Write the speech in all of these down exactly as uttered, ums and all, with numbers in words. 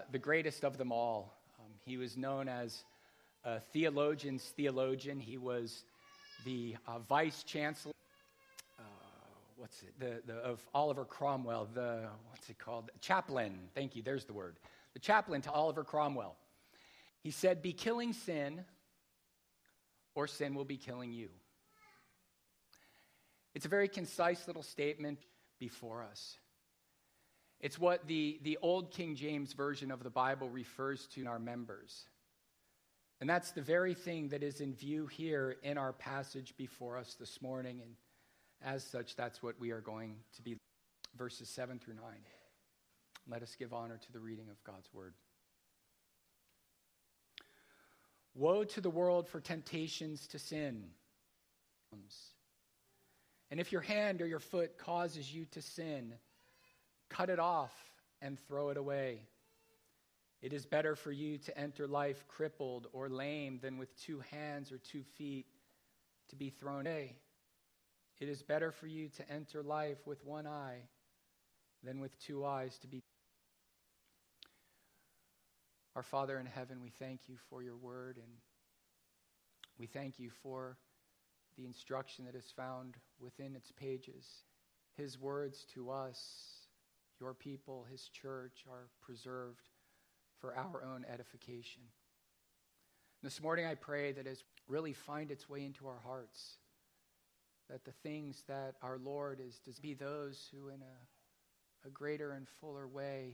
the greatest of them all. Um, he was known as a theologian's theologian. He was the uh, vice chancellor, uh, what's it, the, the, of Oliver Cromwell, the, what's it called? Chaplain, thank you, there's the word. The chaplain to Oliver Cromwell. He said, be killing sin, or sin will be killing you. It's a very concise little statement before us. It's what the, the old King James Version of the Bible refers to in our members. And that's the very thing that is in view here in our passage before us this morning. And as such, that's what we are going to be, verses seven through nine. Let us give honor to the reading of God's word. Woe to the world for temptations to sin. And if your hand or your foot causes you to sin, cut it off and throw it away. It is better for you to enter life crippled or lame than with two hands or two feet to be thrown away. It is better for you to enter life with one eye than with two eyes to be. Our Father in heaven, we thank you for your word, and we thank you for the instruction that is found within its pages. His words to us, your people, his church, are preserved for our own edification. This morning I pray that as really find its way into our hearts, that the things that our Lord is to be those who in a, a greater and fuller way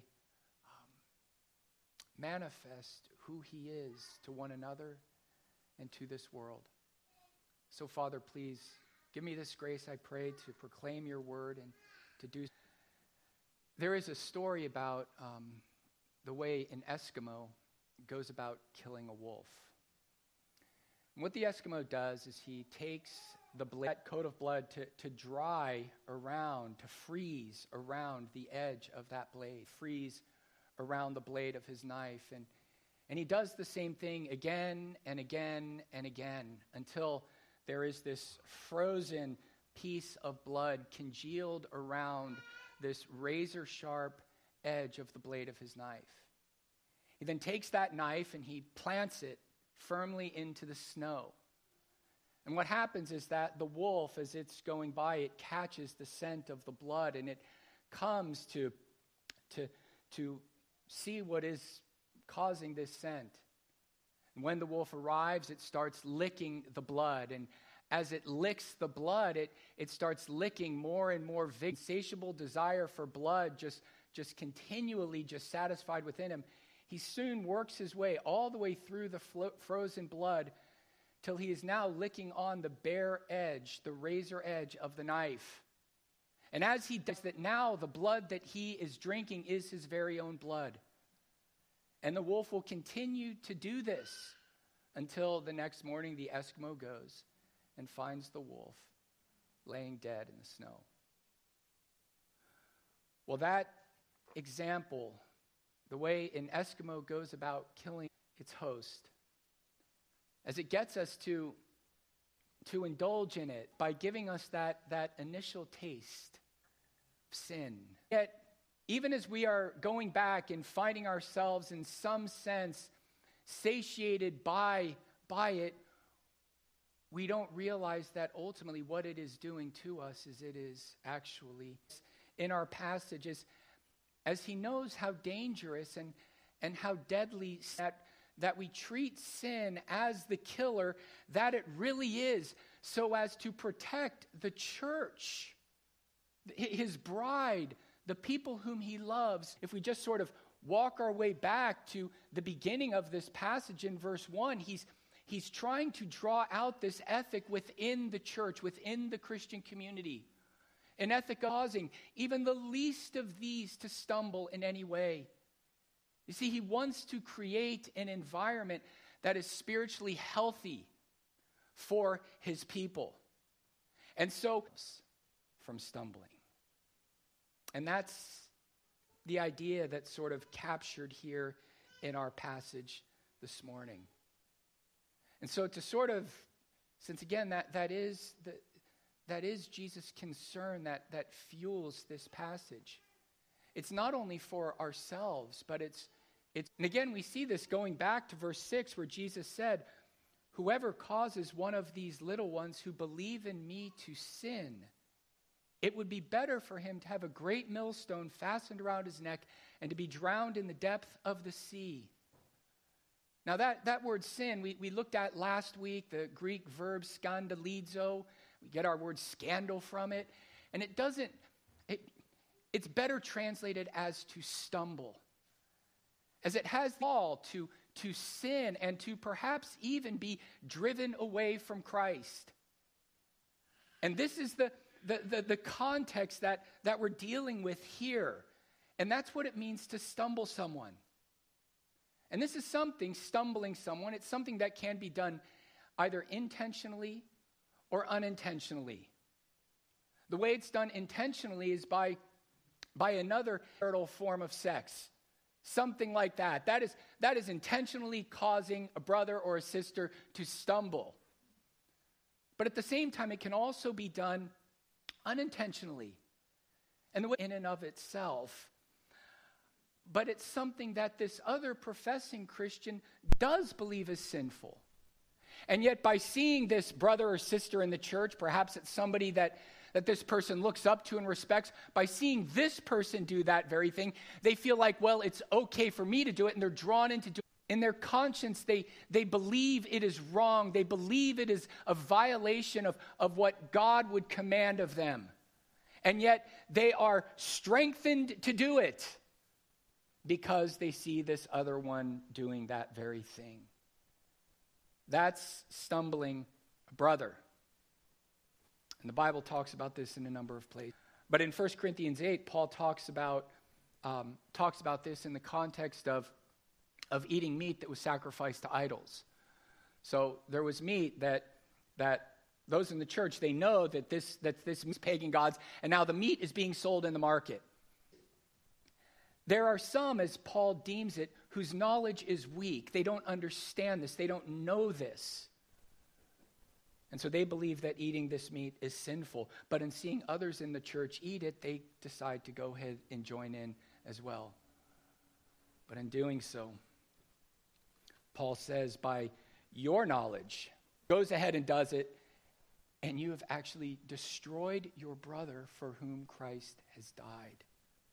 um, manifest who he is to one another and to this world. So Father, please give me this grace, I pray, to proclaim your word and to do. There is a story about um, the way an Eskimo goes about killing a wolf. And what the Eskimo does is he takes the blade, that coat of blood to, to dry around, to freeze around the edge of that blade, freeze around the blade of his knife. And, and he does the same thing again and again and again until there is this frozen piece of blood congealed around this razor-sharp edge of the blade of his knife. He then takes that knife and he plants it firmly into the snow. And what happens is that the wolf, as it's going by, it catches the scent of the blood and it comes to, to, to see what is causing this scent. And when the wolf arrives, it starts licking the blood. And as it licks the blood, it, it starts licking more and more vigorous. Insatiable desire for blood, just, just continually just satisfied within him. He soon works his way all the way through the flo- frozen blood till he is now licking on the bare edge, the razor edge of the knife. And as he does that, now the blood that he is drinking is his very own blood. And the wolf will continue to do this until the next morning the Eskimo goes and finds the wolf laying dead in the snow. Well, that example, the way an Eskimo goes about killing its host, as it gets us to, to indulge in it by giving us that, that initial taste of sin. Yet, even as we are going back and finding ourselves in some sense satiated by, by it, we don't realize that ultimately what it is doing to us is it is actually, in our passages, as he knows how dangerous and, and how deadly that, that we treat sin as the killer that it really is, so as to protect the church, his bride, the people whom he loves. If we just sort of walk our way back to the beginning of this passage in verse one, he's, he's trying to draw out this ethic within the church, within the Christian community. An ethic causing even the least of these to stumble in any way. You see, he wants to create an environment that is spiritually healthy for his people. And so, from stumbling. And that's the idea that's sort of captured here in our passage this morning. And so to sort of, since again, that, that is the, that is Jesus' concern that, that fuels this passage. It's not only for ourselves, but it's It's, and again, we see this going back to verse six where Jesus said, whoever causes one of these little ones who believe in me to sin, it would be better for him to have a great millstone fastened around his neck and to be drowned in the depth of the sea. Now that, that word sin, we, we looked at last week, the Greek verb skandalizo. We get our word scandal from it. And it doesn't, it, it's better translated as to stumble. As it has the fall to, to sin and to perhaps even be driven away from Christ. And this is the, the, the, the context that, that we're dealing with here. And that's what it means to stumble someone. And this is something, stumbling someone, it's something that can be done either intentionally or unintentionally. The way it's done intentionally is by, by another marital form of sex. Something like that. That is, that is intentionally causing a brother or a sister to stumble. But at the same time, it can also be done unintentionally. And the way in and of itself. But it's something that this other professing Christian does believe is sinful. And yet by seeing this brother or sister in the church, perhaps it's somebody that, that this person looks up to and respects, by seeing this person do that very thing, they feel like, well, it's okay for me to do it, and they're drawn into doing it. In their conscience, they, they believe it is wrong. They believe it is a violation of, of what God would command of them. And yet they are strengthened to do it, because they see this other one doing that very thing. That's stumbling a brother. And the Bible talks about this in a number of places. But in First Corinthians eight, Paul talks about um, talks about this in the context of, of eating meat that was sacrificed to idols. So there was meat that that those in the church, they know that this that this is pagan gods, and now the meat is being sold in the market. There are some, as Paul deems it, whose knowledge is weak. They don't understand this. They don't know this. And so they believe that eating this meat is sinful. But in seeing others in the church eat it, they decide to go ahead and join in as well. But in doing so, Paul says, by your knowledge, goes ahead and does it, and you have actually destroyed your brother for whom Christ has died.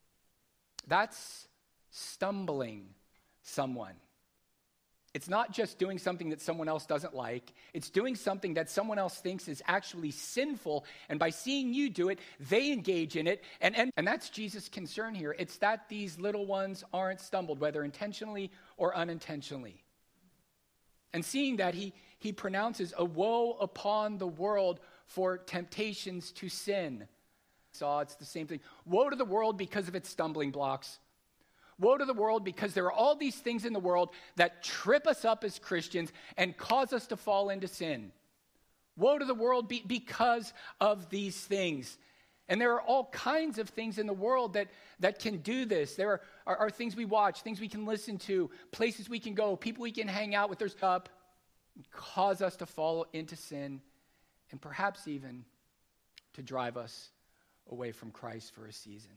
That's stumbling someone. It's not just doing something that someone else doesn't like. It's doing something that someone else thinks is actually sinful. And by seeing you do it, they engage in it. And, and, and that's Jesus' concern here. It's that these little ones aren't stumbled, whether intentionally or unintentionally. And seeing that, he, he pronounces a woe upon the world for temptations to sin. Saw it's the same thing. Woe to the world because of its stumbling blocks. Woe to the world because there are all these things in the world that trip us up as Christians and cause us to fall into sin. Woe to the world be, because of these things. And there are all kinds of things in the world that, that can do this. There are, are, are things we watch, things we can listen to, places we can go, people we can hang out with. There's up and cause us to fall into sin, and perhaps even to drive us away from Christ for a season.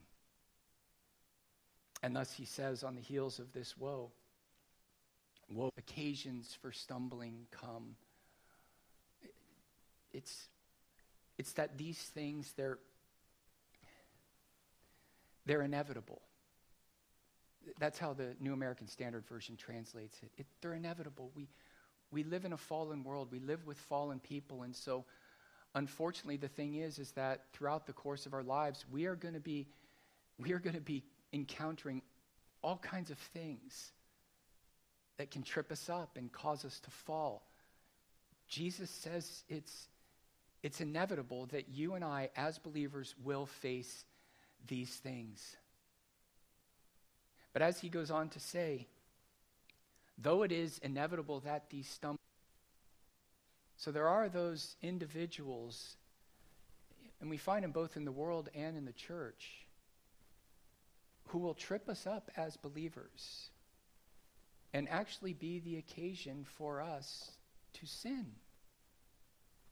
And thus he says, on the heels of this woe, woe, occasions for stumbling come. It's, it's that these things, they're, they're inevitable. That's how the New American Standard Version translates it. it they're inevitable. We, we live in a fallen world. We live with fallen people, and so unfortunately, the thing is, is that throughout the course of our lives, we are going to be, we are going to be encountering all kinds of things that can trip us up and cause us to fall. Jesus says it's, it's inevitable that you and I, as believers, will face these things. But as he goes on to say, though it is inevitable that these stumble, so there are those individuals, and we find them both in the world and in the church, who will trip us up as believers and actually be the occasion for us to sin.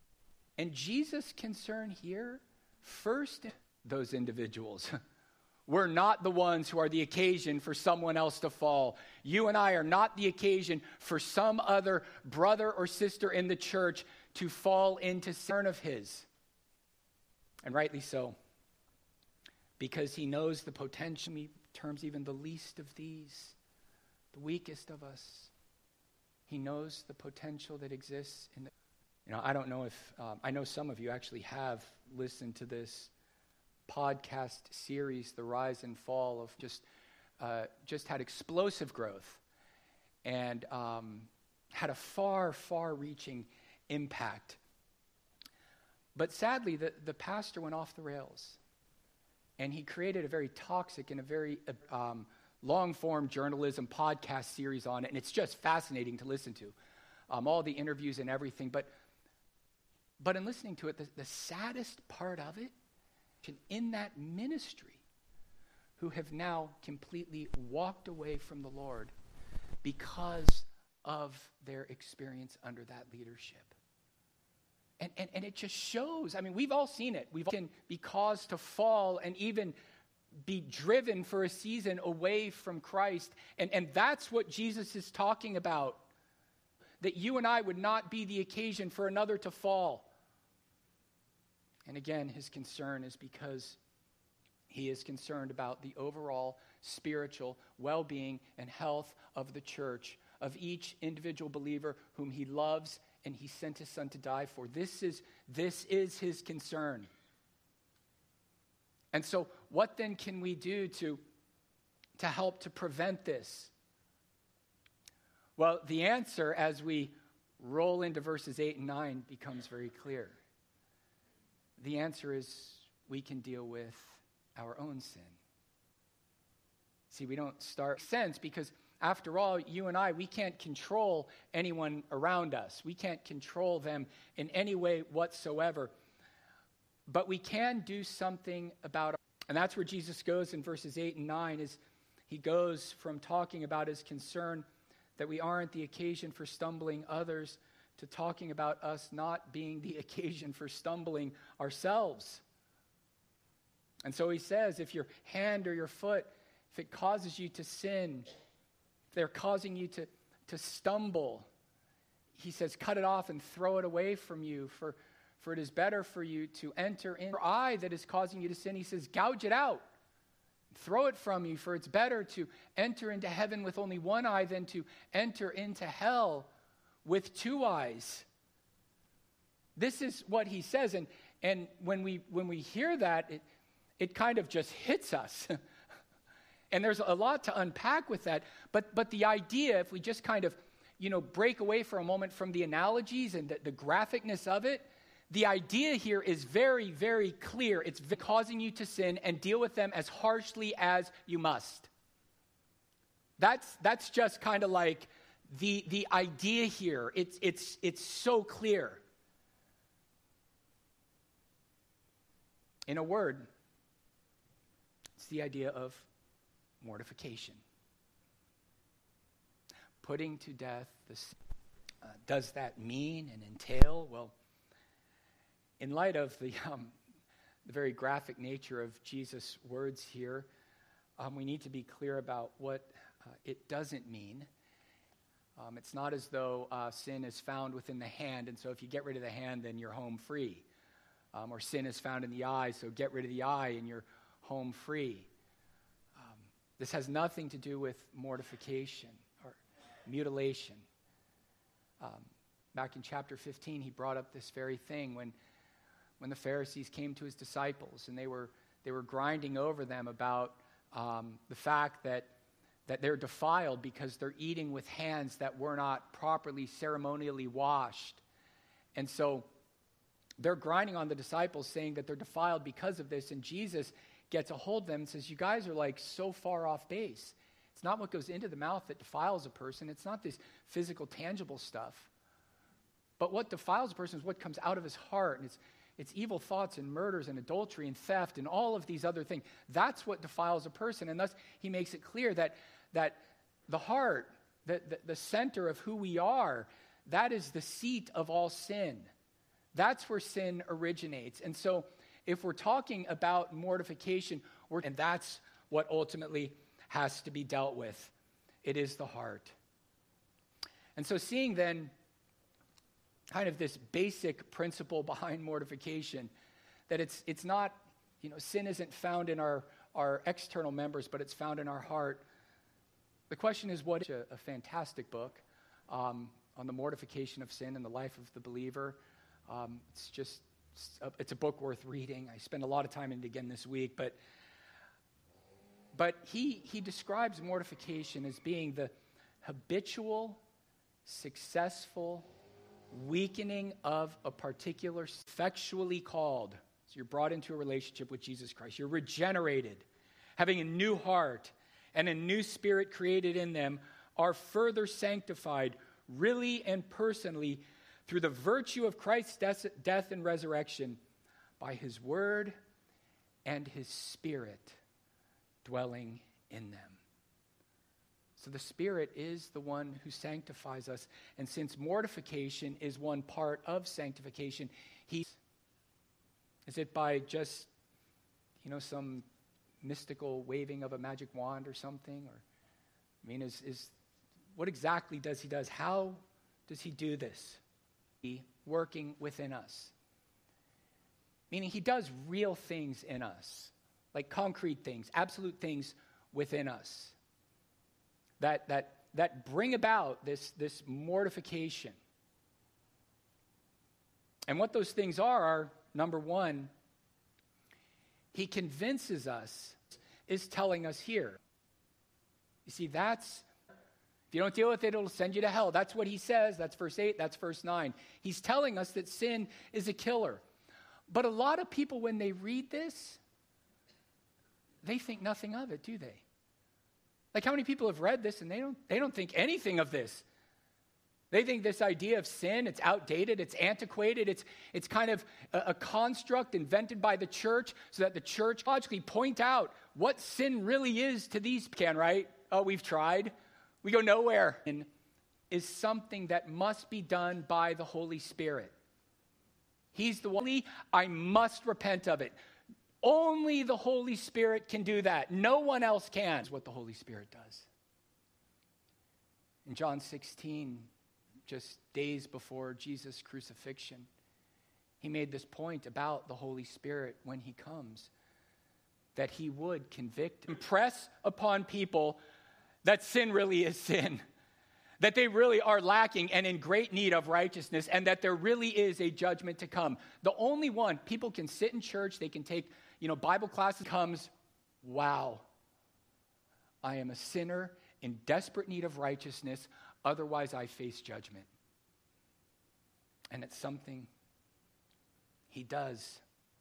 And Jesus' concern here, first, those individuals. We're not the ones who are the occasion for someone else to fall. You and I are not the occasion for some other brother or sister in the church to fall into sin of his. And rightly so. Because he knows the potential, in terms even the least of these, the weakest of us. He knows the potential that exists in the... You know, I don't know if... Um, I know some of you actually have listened to this podcast series, The Rise and Fall, of just uh, just had explosive growth and um, had a far, far-reaching impact. But sadly, the, the pastor went off the rails, and he created a very toxic and a very um, long-form journalism podcast series on it, and it's just fascinating to listen to, um, all the interviews and everything. But but in listening to it, the, the saddest part of it, in that ministry, who have now completely walked away from the Lord because of their experience under that leadership. And, and, and it just shows, I mean, we've all seen it. We've all can be caused to fall and even be driven for a season away from Christ. And, and that's what Jesus is talking about. That you and I would not be the occasion for another to fall. And again, his concern is because he is concerned about the overall spiritual well-being and health of the church, of each individual believer whom he loves and he sent his son to die for. This is, this is his concern. And so what then can we do to, to help to prevent this? Well, the answer as we roll into verses eight and nine becomes very clear. The answer is we can deal with our own sin. See, we don't start sense because after all, you and I, we can't control anyone around us. We can't control them in any way whatsoever. But we can do something about it. And that's where Jesus goes in verses eight and nine, is he goes from talking about his concern that we aren't the occasion for stumbling others to talking about us not being the occasion for stumbling ourselves. And so he says, if your hand or your foot, if it causes you to sin, if they're causing you to, to stumble, he says, cut it off and throw it away from you, for, for it is better for you to enter in your eye that is causing you to sin. He says, gouge it out. Throw it from you, for it's better to enter into heaven with only one eye than to enter into hell with two eyes. This is what he says, and and when we when we hear that, it it kind of just hits us. And there's a lot to unpack with that. But but the idea, if we just kind of, you know, break away for a moment from the analogies and the, the graphicness of it, the idea here is very, very clear. It's causing you to sin and deal with them as harshly as you must. That's that's just kind of like The the idea here. It's it's it's so clear. In a word, it's the idea of mortification. Putting to death this. Uh, does that mean and entail? Well, in light of the um, the very graphic nature of Jesus' words here, um, we need to be clear about what uh, it doesn't mean. Um, it's not as though uh, sin is found within the hand, and so if you get rid of the hand, then you're home free. Um, or sin is found in the eye, so get rid of the eye and you're home free. Um, this has nothing to do with mortification or mutilation. Um, back in chapter fifteen, he brought up this very thing when, when the Pharisees came to his disciples, and they were they were grinding over them about um, the fact that that they're defiled because they're eating with hands that were not properly ceremonially washed. And so they're grinding on the disciples, saying that they're defiled because of this. And Jesus gets a hold of them and says, you guys are like so far off base. It's not what goes into the mouth that defiles a person. It's not this physical, tangible stuff. But what defiles a person is what comes out of his heart. And it's It's evil thoughts and murders and adultery and theft and all of these other things. That's what defiles a person. And thus, he makes it clear that, that the heart, the, the, the center of who we are, that is the seat of all sin. That's where sin originates. And so, if we're talking about mortification, we're, and that's what ultimately has to be dealt with. It is the heart. And so seeing then kind of this basic principle behind mortification, that it's it's not, you know, sin isn't found in our, our external members, but it's found in our heart. The question is, what is a, a fantastic book um, on the mortification of sin and the life of the believer. Um, it's just, it's a, it's a book worth reading. I spend a lot of time in it again this week, but but he he describes mortification as being the habitual, successful weakening of a particular, effectually called. So you're brought into a relationship with Jesus Christ. You're regenerated, having a new heart and a new spirit created in them, are further sanctified really and personally through the virtue of Christ's death, death and resurrection by his word and his spirit dwelling in them. So the Spirit is the one who sanctifies us. And since mortification is one part of sanctification, he is it by just, you know, some mystical waving of a magic wand or something? Or, I mean, is is what exactly does he does? How does he do this? He working within us. Meaning he does real things in us, like concrete things, absolute things within us. That that that bring about this, this mortification. And what those things are are, number one, he convinces us, is telling us here. You see, that's, if you don't deal with it, it'll send you to hell. That's what he says. That's verse eight, that's verse nine. He's telling us that sin is a killer. But a lot of people, when they read this, they think nothing of it, do they? Like, how many people have read this and they don't they don't think anything of this? They think this idea of sin, it's outdated, it's antiquated, it's it's kind of a, a construct invented by the church so that the church logically point out what sin really is to these can, right? Oh, we've tried. We go nowhere. And is something that must be done by the Holy Spirit. He's the one, I must repent of it. Only the Holy Spirit can do that. No one else can. That's what the Holy Spirit does. In John sixteen, just days before Jesus' crucifixion, he made this point about the Holy Spirit when he comes, that he would convict, impress upon people that sin really is sin, that they really are lacking and in great need of righteousness, and that there really is a judgment to come. The only one, people can sit in church, they can take, you know, Bible classes, comes, wow, I am a sinner in desperate need of righteousness, otherwise I face judgment. And it's something he does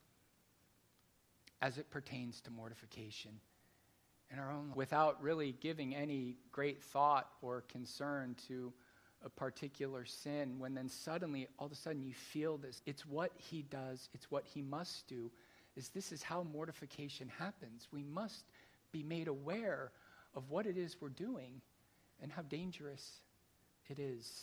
as it pertains to mortification in our own, without really giving any great thought or concern to a particular sin, when then suddenly, all of a sudden you feel this. It's what he does, it's what he must do, is this is how mortification happens. We must be made aware of what it is we're doing and how dangerous it is.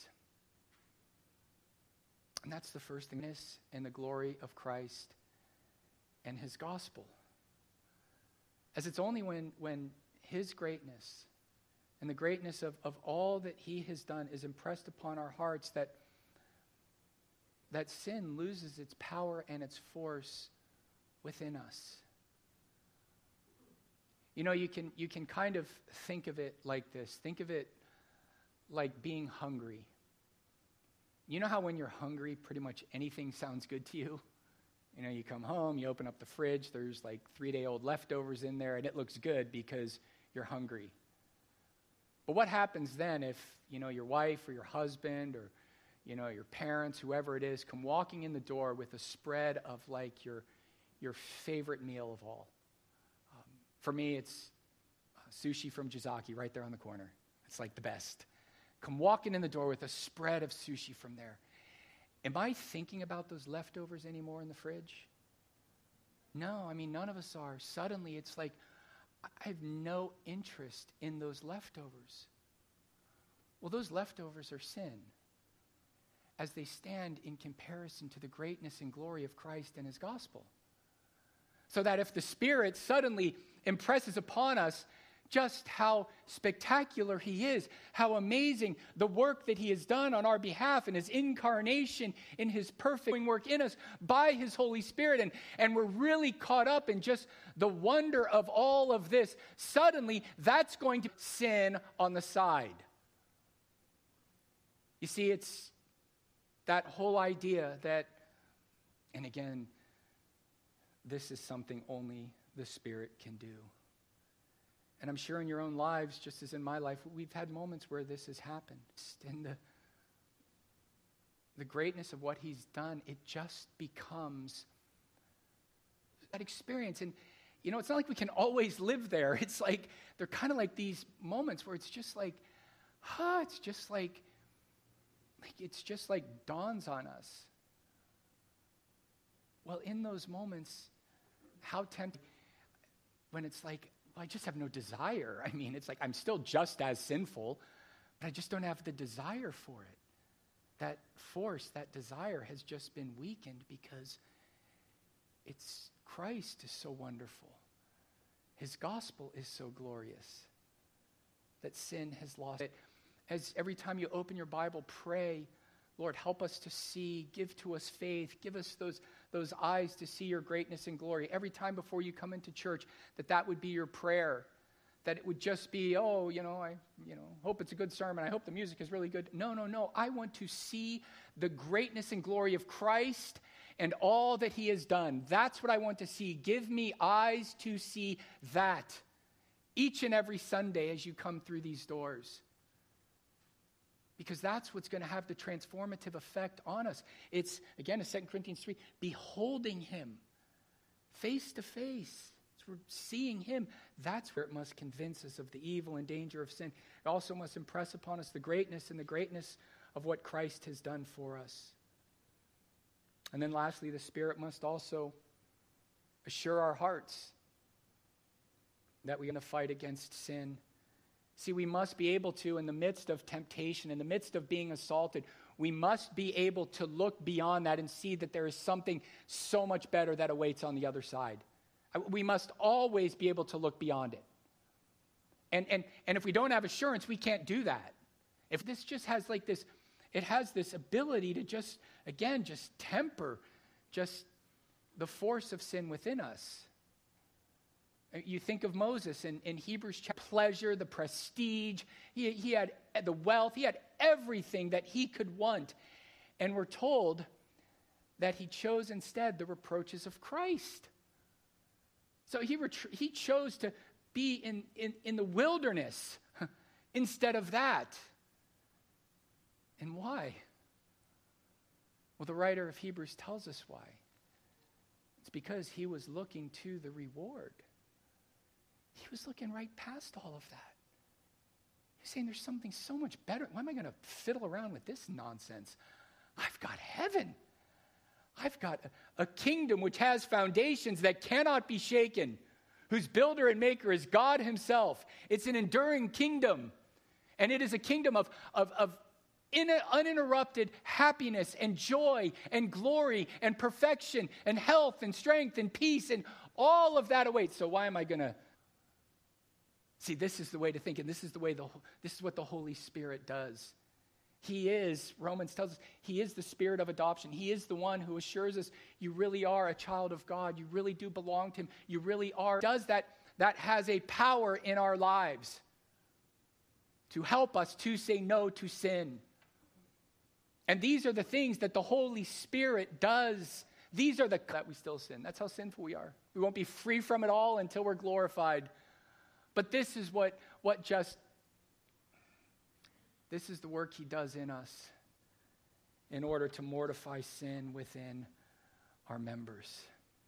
And that's the first thing, and the glory of Christ and his gospel. As it's only when, when his greatness and the greatness of, of all that he has done is impressed upon our hearts that, that sin loses its power and its force within us. You know, you can you can kind of think of it like this. Think of it like being hungry. You know how when you're hungry, pretty much anything sounds good to you? You know, you come home, you open up the fridge, there's like three-day-old leftovers in there, and it looks good because you're hungry. But what happens then if, you know, your wife or your husband or, you know, your parents, whoever it is, come walking in the door with a spread of like your your favorite meal of all? Um, for me, it's uh, sushi from Jizaki right there on the corner. It's like the best. Come walking in the door with a spread of sushi from there. Am I thinking about those leftovers anymore in the fridge? No, I mean, none of us are. Suddenly, it's like, I have no interest in those leftovers. Well, those leftovers are sin, as they stand in comparison to the greatness and glory of Christ and his gospel. So that if the Spirit suddenly impresses upon us just how spectacular he is, how amazing the work that he has done on our behalf in his incarnation, in his perfect work in us by his Holy Spirit. And, and we're really caught up in just the wonder of all of this. Suddenly, that's going to sin on the side. You see, it's that whole idea that, and again, this is something only the Spirit can do. And I'm sure in your own lives, just as in my life, we've had moments where this has happened. And the, the greatness of what he's done, it just becomes that experience. And, you know, it's not like we can always live there. It's like, they're kind of like these moments where it's just like, huh, it's just like, like it's just like dawns on us. Well, in those moments, how tempting, when it's like, well, I just have no desire. I mean, it's like I'm still just as sinful, but I just don't have the desire for it. That force, that desire has just been weakened because it's Christ is so wonderful. His gospel is so glorious that sin has lost it. As every time you open your Bible, pray, Lord, help us to see, give to us faith, give us those, those eyes to see your greatness and glory. Every time before you come into church, that that would be your prayer, that it would just be, oh, you know, I you know, hope it's a good sermon. I hope the music is really good. No, no, no. I want to see the greatness and glory of Christ and all that he has done. That's what I want to see. Give me eyes to see that each and every Sunday as you come through these doors. Because that's what's going to have the transformative effect on us. It's, again, in Second Corinthians three, beholding him face to face. As we're seeing him, that's where it must convince us of the evil and danger of sin. It also must impress upon us the greatness and the greatness of what Christ has done for us. And then lastly, the Spirit must also assure our hearts that we're going to fight against sin. See, we must be able to, in the midst of temptation, in the midst of being assaulted, we must be able to look beyond that and see that there is something so much better that awaits on the other side. We must always be able to look beyond it. And, and, and if we don't have assurance, we can't do that. If this just has like this, it has this ability to just, again, just temper just the force of sin within us. You think of Moses in, in Hebrews, pleasure, the prestige. He, he had the wealth. He had everything that he could want. And we're told that he chose instead the reproaches of Christ. So he, retr- he chose to be in, in, in the wilderness instead of that. And why? Well, the writer of Hebrews tells us why. It's because he was looking to the reward. He was looking right past all of that. He's saying there's something so much better. Why am I going to fiddle around with this nonsense? I've got heaven. I've got a, a kingdom which has foundations that cannot be shaken, whose builder and maker is God himself. It's an enduring kingdom. And it is a kingdom of, of, of in uninterrupted happiness and joy and glory and perfection and health and strength and peace, and all of that awaits. So why am I going to see? This is the way to think, and this is the way the this is what the Holy Spirit does. He is, Romans tells us, he is the Spirit of adoption. He is the one who assures us you really are a child of God. You really do belong to him. You really are. Does that, that has a power in our lives to help us to say no to sin. And these are the things that the Holy Spirit does. These are the that we still sin. That's how sinful we are. We won't be free from it all until we're glorified. But this is what, what just, this is the work he does in us in order to mortify sin within our members.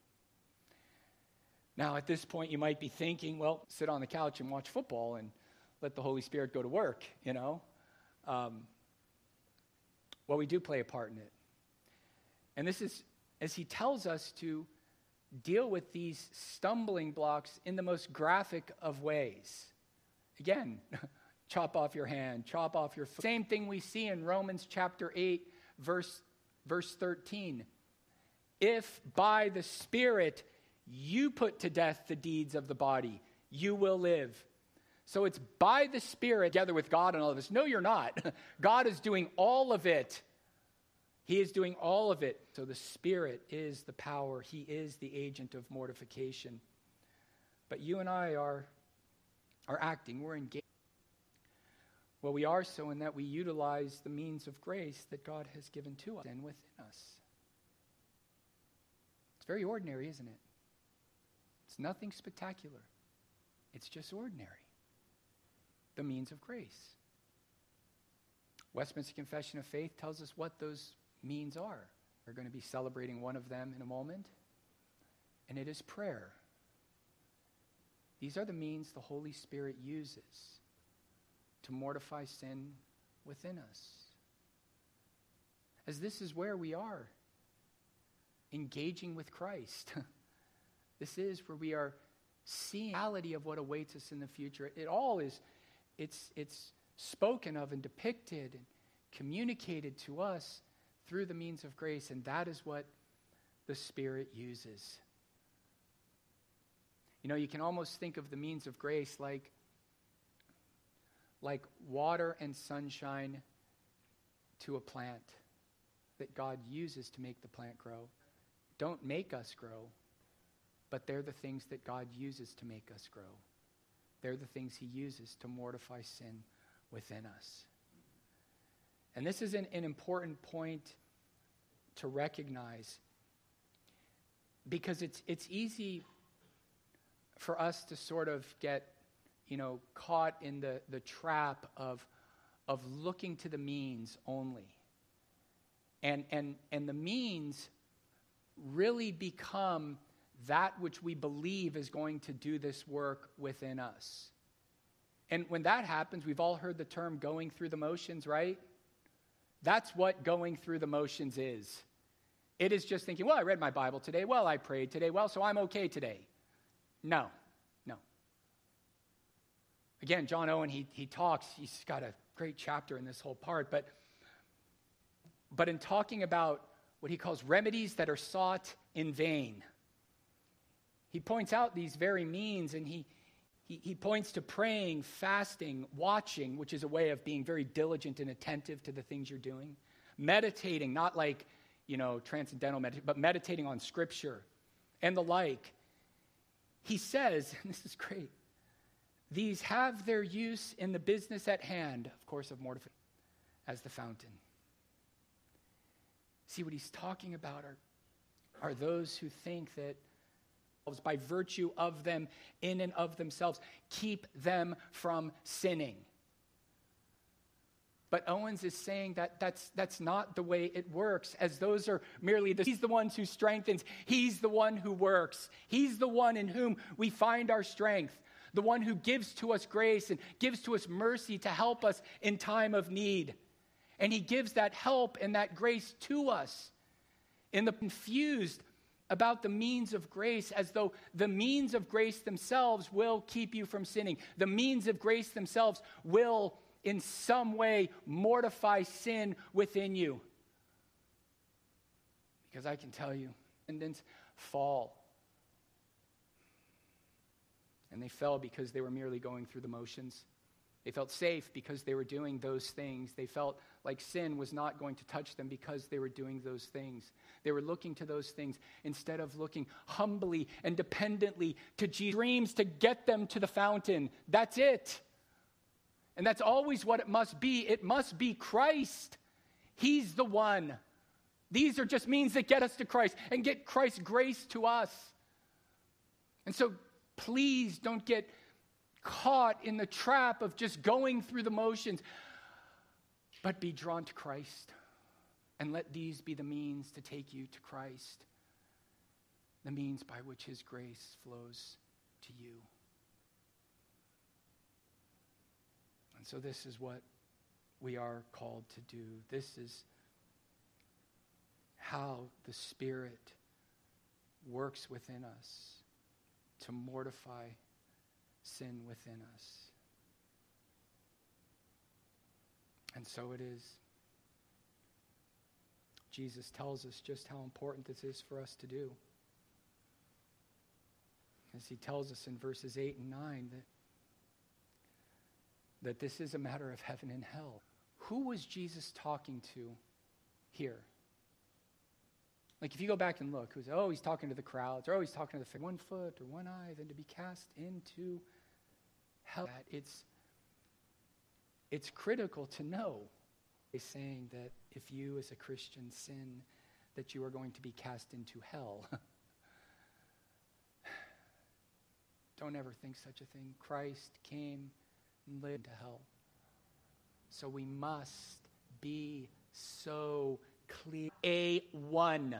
Now, at this point, you might be thinking, well, sit on the couch and watch football and let the Holy Spirit go to work, you know. Um, well, we do play a part in it. And this is, as he tells us to deal with these stumbling blocks in the most graphic of ways. Again, chop off your hand, chop off your foot. Same thing we see in Romans chapter eight, verse, verse thirteen. If by the Spirit you put to death the deeds of the body, you will live. So it's by the Spirit together with God and all of this. No, you're not. God is doing all of it. He is doing all of it. So the Spirit is the power. He is the agent of mortification. But you and I are, are acting. We're engaged. Well, we are so in that we utilize the means of grace that God has given to us and within us. It's very ordinary, isn't it? It's nothing spectacular. It's just ordinary. The means of grace. Westminster Confession of Faith tells us what those means are. We're going to be celebrating one of them in a moment. And it is prayer. These are the means the Holy Spirit uses to mortify sin within us. As this is where we are engaging with Christ. This is where we are seeing the reality of what awaits us in the future. It all is, it's, it's spoken of and depicted and communicated to us through the means of grace, and that is what the Spirit uses. You know, you can almost think of the means of grace like, like water and sunshine to a plant that God uses to make the plant grow. Don't make us grow, but they're the things that God uses to make us grow. They're the things he uses to mortify sin within us. And this is an, an important point to recognize, because it's it's easy for us to sort of get, you know, caught in the, the trap of of looking to the means only. And and and the means really become that which we believe is going to do this work within us. And when that happens, we've all heard the term going through the motions, right? That's what going through the motions is. It is just thinking, well, I read my Bible today. Well, I prayed today. Well, so I'm okay today. No, no. Again, John Owen, he he talks, he's got a great chapter in this whole part, but, but in talking about what he calls remedies that are sought in vain, he points out these very means, and he, he, he points to praying, fasting, watching, which is a way of being very diligent and attentive to the things you're doing, meditating, not like, you know, transcendental meditation, but meditating on Scripture and the like. He says, and this is great, these have their use in the business at hand, of course, of mortification, as the fountain. See, what he's talking about are, are those who think that by virtue of them, in and of themselves, keep them from sinning. But Owens is saying that that's, that's not the way it works, as those are merely the, he's the one who strengthens. He's the one who works. He's the one in whom we find our strength, the one who gives to us grace and gives to us mercy to help us in time of need. And he gives that help and that grace to us. In the confused about the means of grace, as though the means of grace themselves will keep you from sinning. The means of grace themselves will in some way mortify sin within you. Because I can tell you, descendants fall. And they fell because they were merely going through the motions. They felt safe because they were doing those things. They felt like sin was not going to touch them because they were doing those things. They were looking to those things instead of looking humbly and dependently to Jesus' dreams to get them to the fountain. That's it. And that's always what it must be. It must be Christ. He's the one. These are just means that get us to Christ and get Christ's grace to us. And so please don't get caught in the trap of just going through the motions, but be drawn to Christ. And let these be the means to take you to Christ, the means by which his grace flows to you. And so this is what we are called to do. This is how the Spirit works within us to mortify sin within us. And so it is. Jesus tells us just how important this is for us to do. as he tells us in verses eight and nine, that, that this is a matter of heaven and hell. Who was Jesus talking to here? Like if you go back and look, who's, oh, he's talking to the crowds, or oh, he's talking to the one foot or one eye, then to be cast into hell. It's, it's critical to know. He's saying that if you as a Christian sin, that you are going to be cast into hell. Don't ever think such a thing. Christ came and lived to hell. So we must be so clear. A one.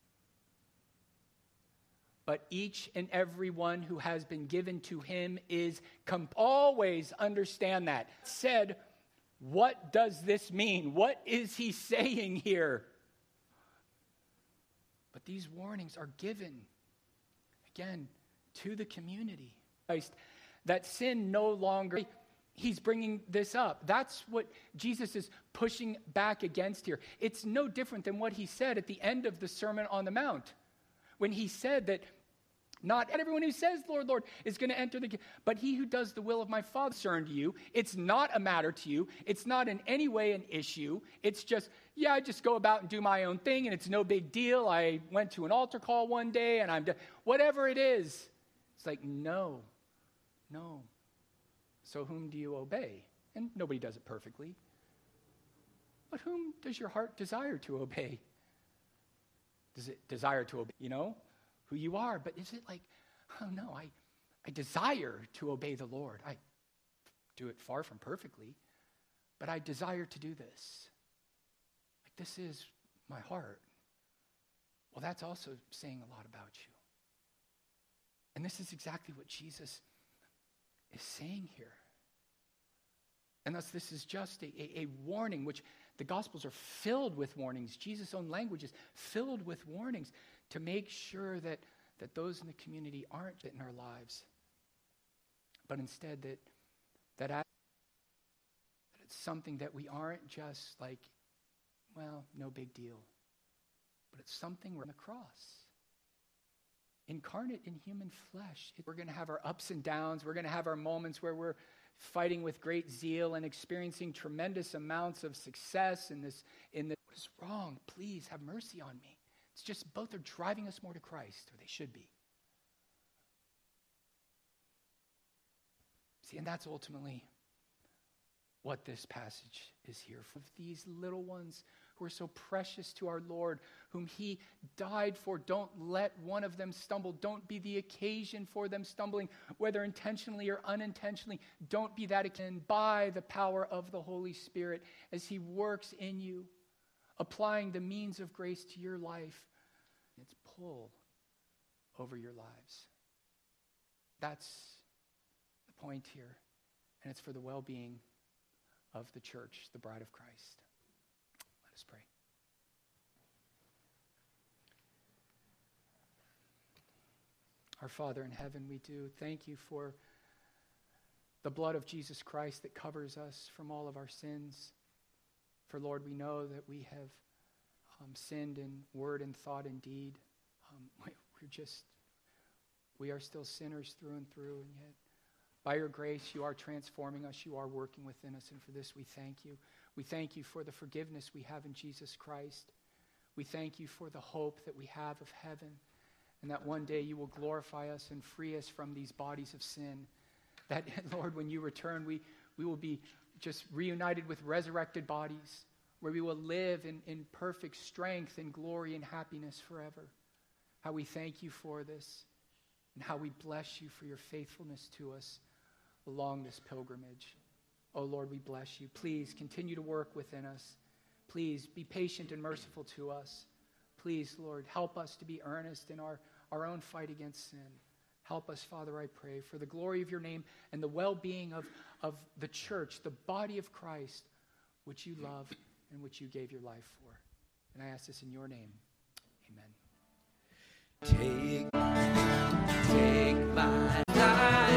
But each and every one who has been given to him is com- always understand that. Said, what does this mean? What is he saying here? But these warnings are given, again, to the community. Christ, that sin no longer, he's bringing this up. That's what Jesus is pushing back against here. It's no different than what he said at the end of the Sermon on the Mount, when he said that not everyone who says, Lord, Lord, is going to enter the kingdom, but he who does the will of my Father. Concerned to you. It's not a matter to you. It's not in any way an issue. It's just, yeah, I just go about and do my own thing, and it's no big deal. I went to an altar call one day, and I'm done. Whatever it is. It's like, no, no. So whom do you obey? And nobody does it perfectly. But whom does your heart desire to obey? Does it desire to obey, you know, who you are? But is it like, oh no, I, I desire to obey the Lord. I do it far from perfectly, but I desire to do this. Like this is my heart. Well, that's also saying a lot about you. And this is exactly what Jesus is saying here. And thus this is just a, a, a warning, which the Gospels are filled with warnings. Jesus' own language is filled with warnings to make sure that, that those in the community aren't fit in our lives, but instead that, that, that it's something that we aren't just like, well, no big deal, but it's something we're on the cross. Incarnate in human flesh. We're going to have our ups and downs. We're going to have our moments where we're fighting with great zeal and experiencing tremendous amounts of success in this. In the, what is wrong? Please have mercy on me. It's just both are driving us more to Christ, or they should be. See, and that's ultimately what this passage is here for. These little ones who are so precious to our Lord, whom he died for, don't let one of them stumble. Don't be the occasion for them stumbling, whether intentionally or unintentionally. Don't be that occasion. By the power of the Holy Spirit, as he works in you, applying the means of grace to your life, it's pull over your lives. That's the point here. And it's for the well-being of the church, the bride of Christ. Let us pray. Our Father in heaven, we do thank you for the blood of Jesus Christ that covers us from all of our sins. For Lord, we know that we have um, sinned in word and thought and deed. Um, we, we're just, we are still sinners through and through, and yet by your grace, you are transforming us. You are working within us, and for this we thank you. We thank you for the forgiveness we have in Jesus Christ. We thank you for the hope that we have of heaven, and that one day you will glorify us and free us from these bodies of sin. That, Lord, when you return, we, we will be just reunited with resurrected bodies, where we will live in, in perfect strength and glory and happiness forever. How we thank you for this, and how we bless you for your faithfulness to us along this pilgrimage. Oh Lord, we bless you. Please continue to work within us. Please be patient and merciful to us. Please, Lord, help us to be earnest in our, our own fight against sin. Help us, Father, I pray, for the glory of your name and the well-being of, of the church, the body of Christ, which you love and which you gave your life for. And I ask this in your name. Amen. Take, take my time.